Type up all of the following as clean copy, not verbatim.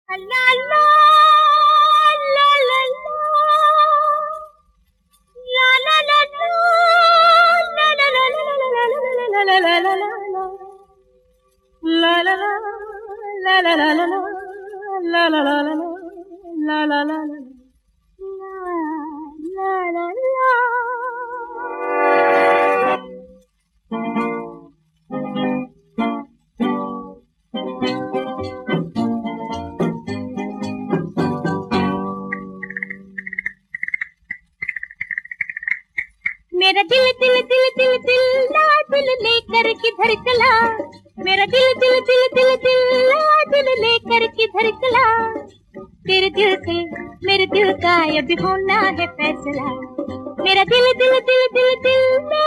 ला ला ला ला ला ला ला मेरा दिल दिल दिल दिल दिल ला दिल लेकर किधर चला। मेरा दिल दिल दिल दिल दिल ला दिल लेकर किधर चला। तेरे दिल से मेरे दिल का ये भी होना है फैसला। मेरा दिल दिल दिल दिल दिल ला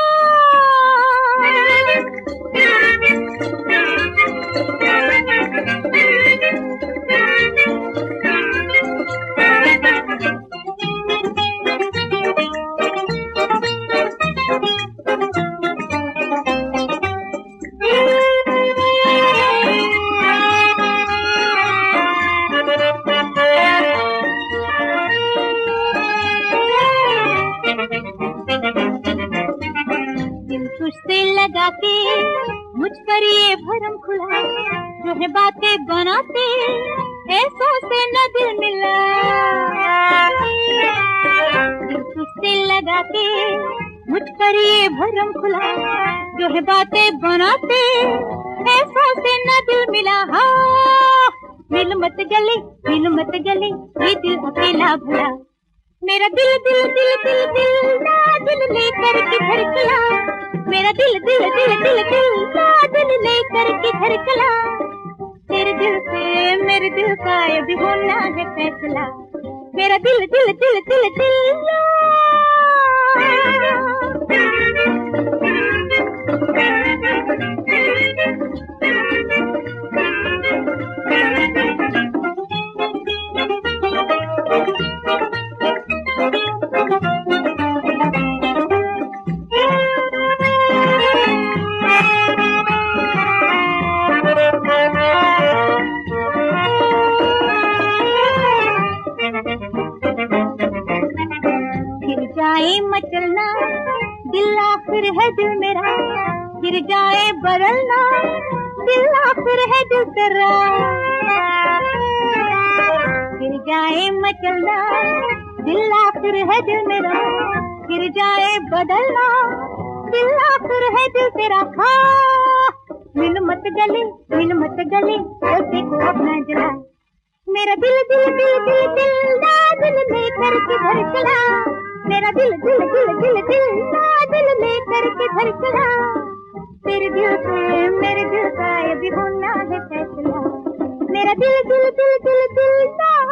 तुझसे लगा के मुझ पर ये भरम खुला। जो है बातें बनाते ऐसों से न दिल मिला। तुझसे लगा के मुझ पर ये भरम खुला। जो है बातें बनाते ऐसों से न दिल मिला। हाँ मिल मत गले ये दिल अकेला भला। मेरा दिल दिल दिल दिल दिल ना दिल लेकर किधर चला। मेरा दिल दिल दिल दिल दिल ना दिल लेकर किधर चला। तेरे दिल से मेरे दिल का ये भी होना है फैसला। मेरा दिल दिल दिल दिल दिल जाए मचलना दिल आखिर है दिल मेरा। गिर जाए बदलना दिल आखिर है दिल तेरा। गिर जाए मचलना दिल आखिर है दिल मेरा। गिर जाए बदलना दिल आखिर है दिल तेरा। हाँ मिल मत गले ऐसे को अपना जला। मेरा दिल दिल दिल दिल दिल ना दिल लेकर किधर चला। मेरा दिल दिल दिल दिल दिल ना दिल लेकर किधर चला। तेरे दिल से मेरे दिल का ये भी होना है फैसला। मेरा दिल दिल दिल दिल दिल ना